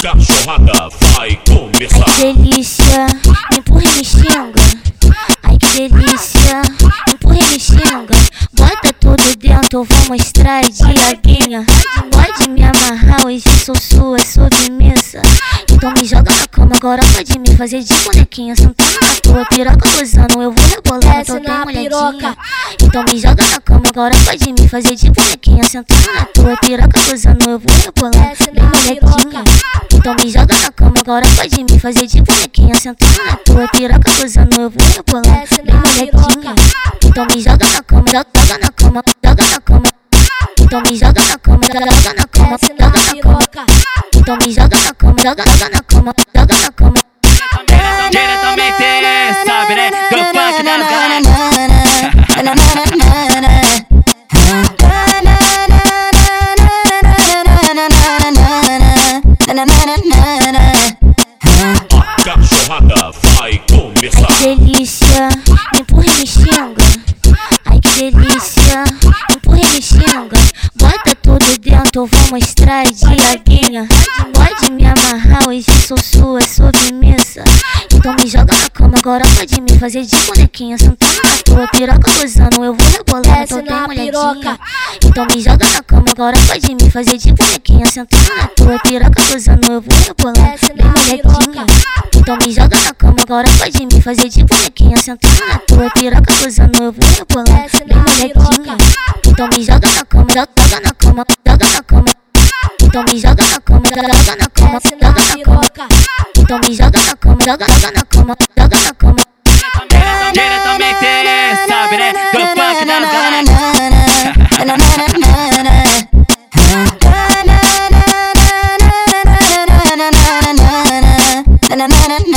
cachorrada vai começar. Ai que delícia, me empurra e me xinga. Ai que delícia, me empurra e me xinga. Bota tudo dentro, eu vou mostrar diaguinha. Pode me amarrar, hoje sou sua submissa. Então me joga na cama, agora pode me fazer de bonequinha. Sentando na tua piroca, gozando, eu vou rebolar na tua molhadinha. Então me joga na cama, agora pode me fazer de bonequinha. Sentando na tua piroca, gozando, eu vou rebolar bem molhadinha. Então me joga na cama, agora pode me fazer de bonequinha. Sentando na tua piroca, gozando, eu vou rebolar bem molhadinha. Então me joga na cama, joga na cama, joga na cama. Então me joga na cama, joga na cama, joga na cama. Então me joga na cama, joga na cama, joga na cama. Diretamente, sabe, né? Do funk da A cachorrada vai começar. Ai que delícia, me empurra e me xinga. Ai que delícia, me empurra e me xinga. Bota tudo dentro, eu vou mostrar diaguinha. Pode me amarrar, hoje sou sua submissa. Então me joga na cama, agora pode me fazer de bonequinha. Sentando na tua piroca, gozando, eu vou rebolar na tua molhadinha. Então me joga na cama, agora pode me fazer de bonequinha. Sentando na tua piroca, gozando, eu vou rebolar bem molhadinha. Então me joga na cama, agora pode me fazer de bonequinha. Sentando na tua piroca, gozando, eu vou rebolar bem molhadinha. Então me joga na cama, joga na cama, joga na cama. Então me joga na cama, joga na cama, joga na cama. Então me joga na cama, joga na cama, joga na cama. Diretamente, sabe, né? Do funk da Na na na na